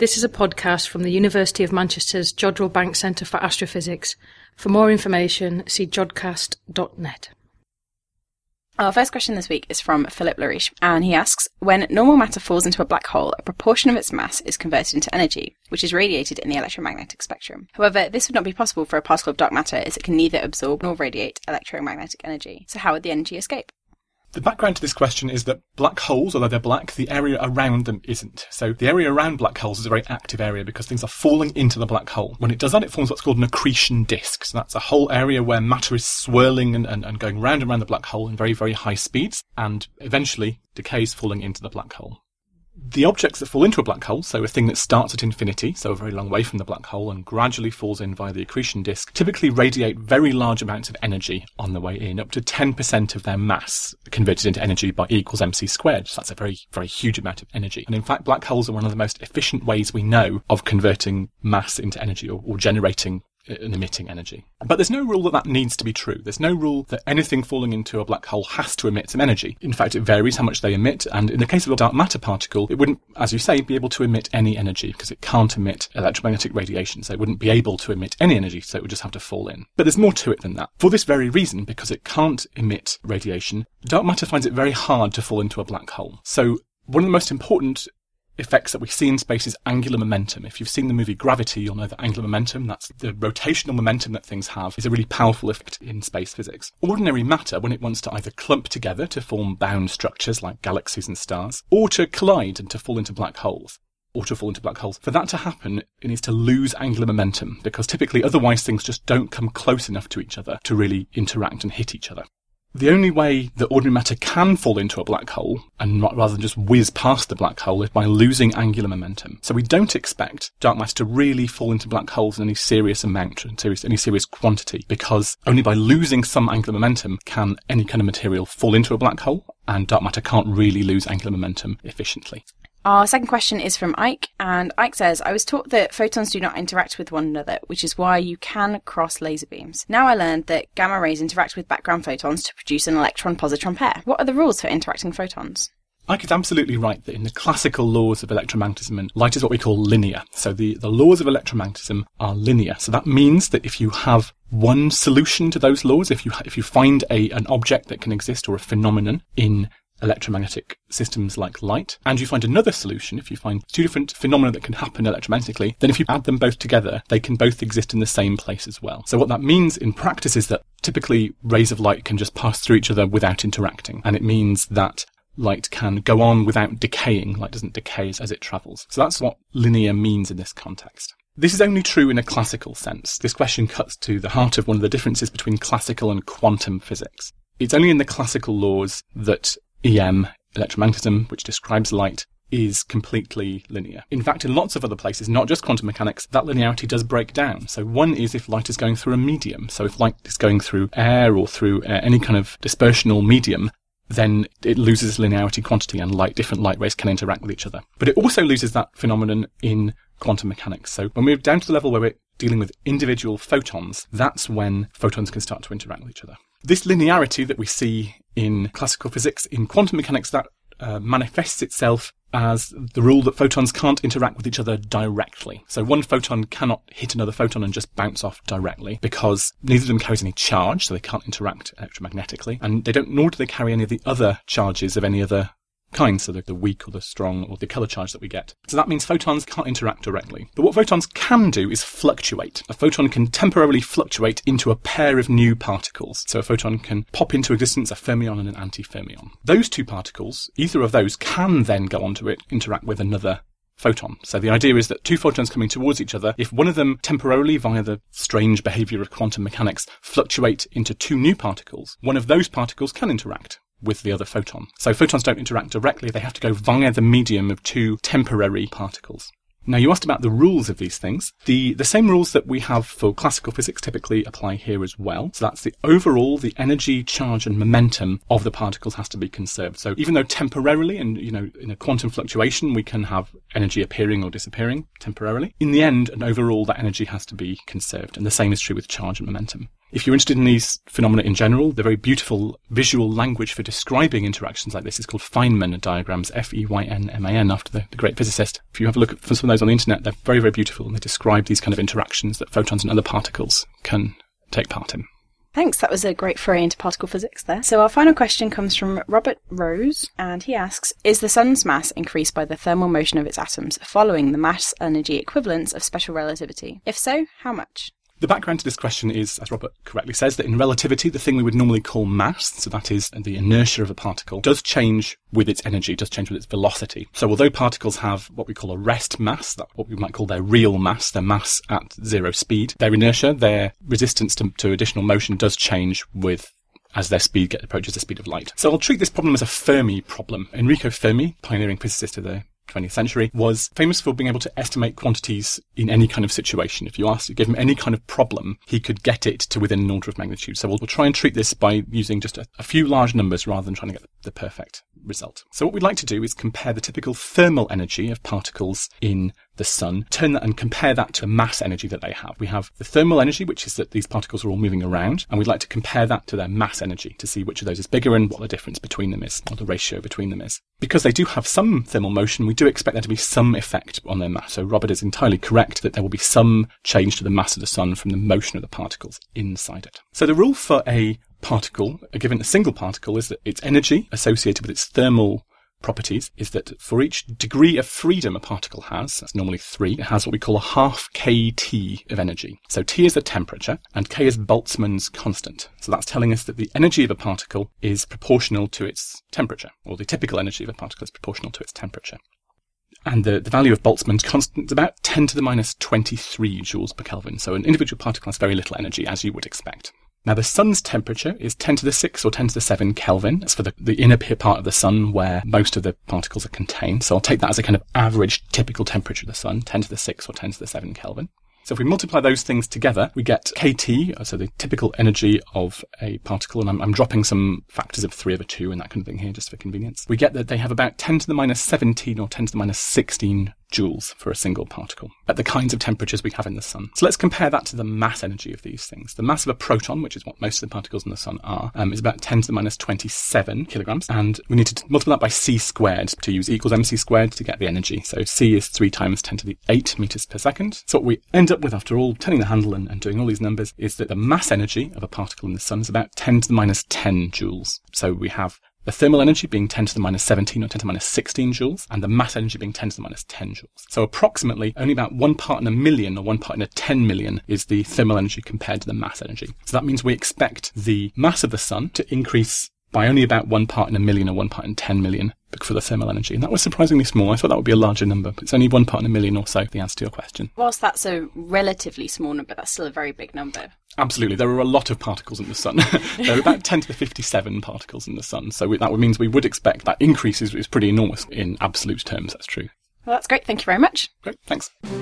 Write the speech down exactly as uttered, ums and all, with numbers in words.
This is a podcast from the University of Manchester's Jodrell Bank Centre for Astrophysics. For more information, see jodcast dot net. Our first question this week is from Philip Lariche, and he asks, when normal matter falls into a black hole, a proportion of its mass is converted into energy, which is radiated in the electromagnetic spectrum. However, this would not be possible for a particle of dark matter, as it can neither absorb nor radiate electromagnetic energy. So how would the energy escape? The background to this question is that black holes, although they're black, the area around them isn't. So the area around black holes is a very active area because things are falling into the black hole. When it does that, it forms what's called an accretion disk. So that's a whole area where matter is swirling and, and, and going round and round the black hole in very, very high speeds, and eventually decays, falling into the black hole. The objects that fall into a black hole, so a thing that starts at infinity, so a very long way from the black hole, and gradually falls in via the accretion disk, typically radiate very large amounts of energy on the way in, up to ten percent of their mass converted into energy by E equals mc squared. So that's a very, very huge amount of energy. And in fact, black holes are one of the most efficient ways we know of converting mass into energy, or, or generating and emitting energy. But there's no rule that that needs to be true. There's no rule that anything falling into a black hole has to emit some energy. In fact, it varies how much they emit, and in the case of a dark matter particle, it wouldn't, as you say, be able to emit any energy because it can't emit electromagnetic radiation, so it wouldn't be able to emit any energy, so it would just have to fall in. But there's more to it than that. For this very reason, because it can't emit radiation, dark matter finds it very hard to fall into a black hole. So one of the most important effects that we see in space is angular momentum. If you've seen the movie Gravity, you'll know that angular momentum, that's the rotational momentum that things have, is a really powerful effect in space physics. Ordinary matter, when it wants to either clump together to form bound structures like galaxies and stars, or to collide and to fall into black holes, or to fall into black holes, for that to happen, it needs to lose angular momentum, because typically otherwise things just don't come close enough to each other to really interact and hit each other. The only way that ordinary matter can fall into a black hole, and not, rather than just whiz past the black hole, is by losing angular momentum. So we don't expect dark matter to really fall into black holes in any serious amount, in serious, any serious quantity, because only by losing some angular momentum can any kind of material fall into a black hole, and dark matter can't really lose angular momentum efficiently. Our second question is from Ike, and Ike says, I was taught that photons do not interact with one another, which is why you can cross laser beams. Now I learned that gamma rays interact with background photons to produce an electron-positron pair. What are the rules for interacting photons? Ike is absolutely right that in the classical laws of electromagnetism, light is what we call linear. So the, the laws of electromagnetism are linear. So that means that if you have one solution to those laws, if you if you find a an object that can exist or a phenomenon in electromagnetic systems like light, and you find another solution, if you find two different phenomena that can happen electromagnetically, then if you add them both together, they can both exist in the same place as well. So what that means in practice is that typically rays of light can just pass through each other without interacting, and it means that light can go on without decaying. Light doesn't decay as it travels. So that's what linear means in this context. This is only true in a classical sense. This question cuts to the heart of one of the differences between classical and quantum physics. It's only in the classical laws that E M, electromagnetism, which describes light, is completely linear. In fact, in lots of other places, not just quantum mechanics, that linearity does break down. So one is if light is going through a medium. So if light is going through air or through uh, any kind of dispersional medium, then it loses linearity quantity, and light, different light rays can interact with each other. But it also loses that phenomenon in quantum mechanics. So when we're down to the level where we're dealing with individual photons, that's when photons can start to interact with each other. This linearity that we see in classical physics, in quantum mechanics, that uh, manifests itself as the rule that photons can't interact with each other directly. So one photon cannot hit another photon and just bounce off directly, because neither of them carries any charge, so they can't interact electromagnetically, and they don't, nor do they carry any of the other charges of any other kind, so the, the weak or the strong or the colour charge that we get. So that means photons can't interact directly. But what photons can do is fluctuate. A photon can temporarily fluctuate into a pair of new particles. So a photon can pop into existence a fermion and an antifermion. Those two particles, either of those, can then go on to it, interact with another photon. So the idea is that two photons coming towards each other, if one of them temporarily, via the strange behaviour of quantum mechanics, fluctuate into two new particles, one of those particles can interact with the other photon. So photons don't interact directly, they have to go via the medium of two temporary particles. Now, you asked about the rules of these things. The, the same rules that we have for classical physics typically apply here as well. So that's the overall, the energy, charge and momentum of the particles has to be conserved. So even though temporarily, and you know, in a quantum fluctuation, we can have energy appearing or disappearing temporarily, in the end and overall, that energy has to be conserved. And the same is true with charge and momentum. If you're interested in these phenomena in general, the very beautiful visual language for describing interactions like this is called Feynman diagrams, F E Y N M A N, after the, the great physicist. If you have a look at some of those on the internet, they're very, very beautiful, and they describe these kind of interactions that photons and other particles can take part in. Thanks, that was a great foray into particle physics there. So our final question comes from Robert Rose, and he asks, is the sun's mass increased by the thermal motion of its atoms following the mass-energy equivalence of special relativity? If so, how much? The background to this question is, as Robert correctly says, that in relativity, the thing we would normally call mass, so that is the inertia of a particle, does change with its energy, does change with its velocity. So although particles have what we call a rest mass, that what we might call their real mass, their mass at zero speed, their inertia, their resistance to, to additional motion does change with as their speed get, approaches the speed of light. So I'll treat this problem as a Fermi problem. Enrico Fermi, pioneering physicist of the twentieth century, was famous for being able to estimate quantities in any kind of situation. If you asked, you give him any kind of problem, he could get it to within an order of magnitude. So we'll, we'll try and treat this by using just a, a few large numbers rather than trying to get the, the perfect result. So what we'd like to do is compare the typical thermal energy of particles in the sun, turn that and compare that to the mass energy that they have. We have the thermal energy, which is that these particles are all moving around, and we'd like to compare that to their mass energy to see which of those is bigger and what the difference between them is, or the ratio between them is. Because they do have some thermal motion, we do expect there to be some effect on their mass. So Robert is entirely correct that there will be some change to the mass of the sun from the motion of the particles inside it. So the rule for a particle, given a single particle, is that its energy associated with its thermal properties is that for each degree of freedom a particle has, that's normally three, it has what we call a half kT of energy. So T is the temperature and K is Boltzmann's constant. So that's telling us that the energy of a particle is proportional to its temperature, or the typical energy of a particle is proportional to its temperature. And the, the value of Boltzmann's constant is about ten to the minus twenty-three joules per Kelvin. So an individual particle has very little energy, as you would expect. Now, the sun's temperature is ten to the six or ten to the seven Kelvin. That's for the, the inner part of the sun where most of the particles are contained. So I'll take that as a kind of average typical temperature of the sun, ten to the six or ten to the seven Kelvin. So if we multiply those things together, we get kT, so the typical energy of a particle, and I'm, I'm dropping some factors of three over two and that kind of thing here just for convenience. We get that they have about ten to the minus seventeen or ten to the minus sixteen joules for a single particle at the kinds of temperatures we have in the sun. So let's compare that to the mass energy of these things. The mass of a proton, which is what most of the particles in the sun are, um, is about ten to the minus twenty-seven kilograms. And we need to multiply that by c squared to use E equals mc squared to get the energy. So c is three times ten to the eight meters per second. So what we end up with after all turning the handle and, and doing all these numbers is that the mass energy of a particle in the sun is about ten to the minus ten joules. So we have the thermal energy being ten to the minus seventeen or ten to the minus sixteen joules, and the mass energy being ten to the minus ten joules. So approximately only about one part in a million or one part in a ten million is the thermal energy compared to the mass energy. So that means we expect the mass of the sun to increase by only about one part in a million or one part in ten million for the thermal energy. And that was surprisingly small. I thought that would be a larger number, but it's only one part in a million or so, the answer to your question. Whilst that's a relatively small number, that's still a very big number. Absolutely. There are a lot of particles in the sun. There are about ten to the fifty-seven particles in the sun. So we, that means we would expect that increase is, is pretty enormous in absolute terms. That's true. Well, that's great. Thank you very much. Great. Thanks.